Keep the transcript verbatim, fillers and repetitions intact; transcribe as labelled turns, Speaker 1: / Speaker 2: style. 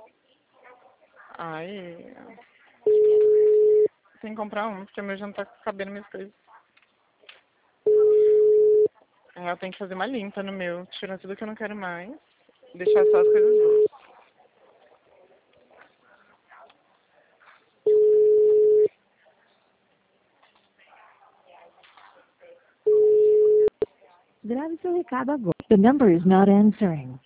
Speaker 1: Ai, tem que comprar um, porque o meu já não tá cabendo minhas coisas. Aí eu tenho que fazer uma limpa no meu, tirar tudo que eu não quero mais, deixar só as coisas boas.
Speaker 2: Grave seu recado agora. The number is not answering.